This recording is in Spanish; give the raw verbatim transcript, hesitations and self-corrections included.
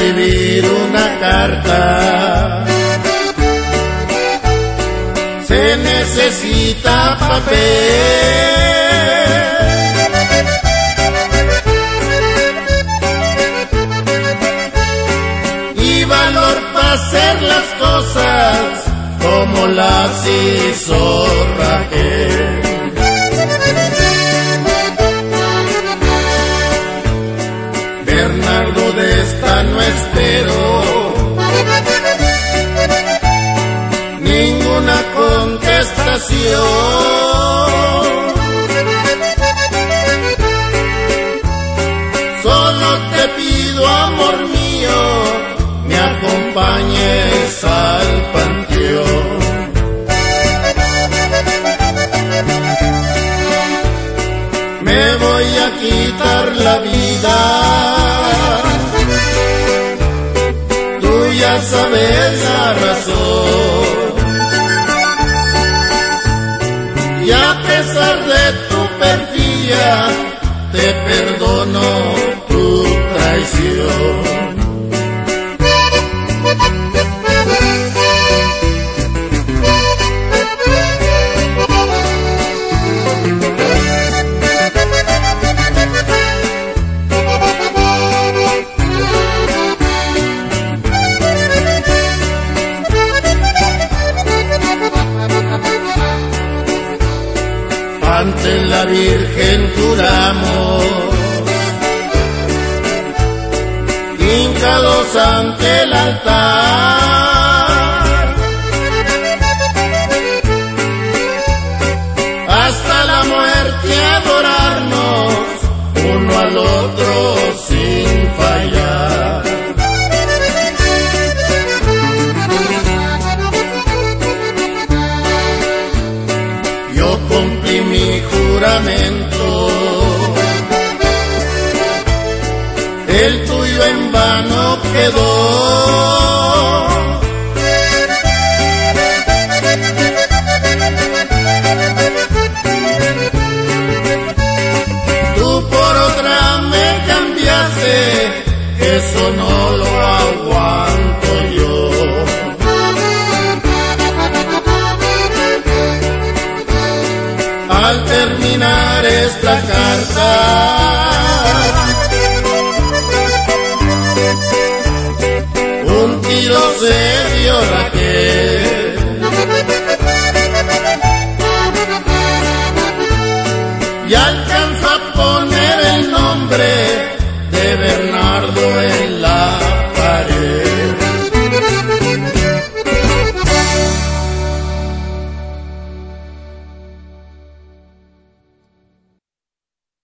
escribir una carta se necesita papel y valor para hacer las cosas como las hizo Raquel. Bernardo de esta no espero ninguna contestación, solo te pido, amor mío, me acompañes al panteón. Me voy a quitar la vida, tú ya sabes la razón, y a pesar de tu perfía, te perdono tu traición. Ante la Virgen juramos, hincados ante el altar, hasta la muerte adorarnos uno al otro sin fallar. Yo cumplí mi juramento, el tuyo en vano quedó. Tú por otra me cambiaste, eso no lo aguanto yo. Al terminar esta carta, un tiro se dio Raquel.